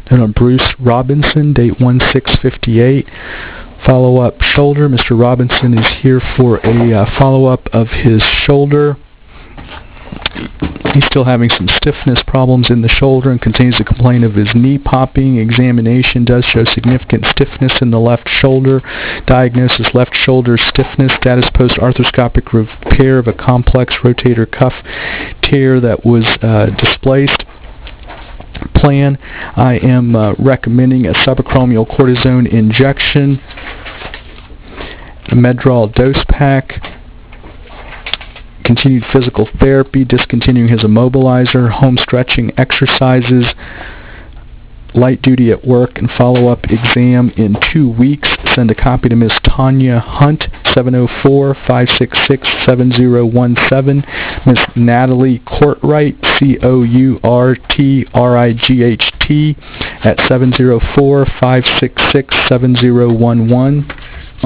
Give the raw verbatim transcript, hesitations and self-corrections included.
And on Bruce Robinson, date one six fifty-eight. Follow-up shoulder. Mister Robinson is here for a uh, follow-up of his shoulder. He's still having some stiffness problems in the shoulder and continues to complain of his knee popping. Examination does show significant stiffness in the left shoulder. Diagnosis: left shoulder stiffness. Status: post-arthroscopic repair of a complex rotator cuff tear that was uh, displaced. Plan: I am uh, recommending a subacromial cortisone injection, a Medrol dose pack, continued physical therapy, discontinuing his immobilizer, home stretching exercises, light duty at work, and follow-up exam in two weeks. Send a copy to Miss Tanya Hunt, seven oh four, five six six, seven oh one seven. Miss Natalie Courtright, C O U R T R I G H T, at seven oh four, five six six, seven oh one one.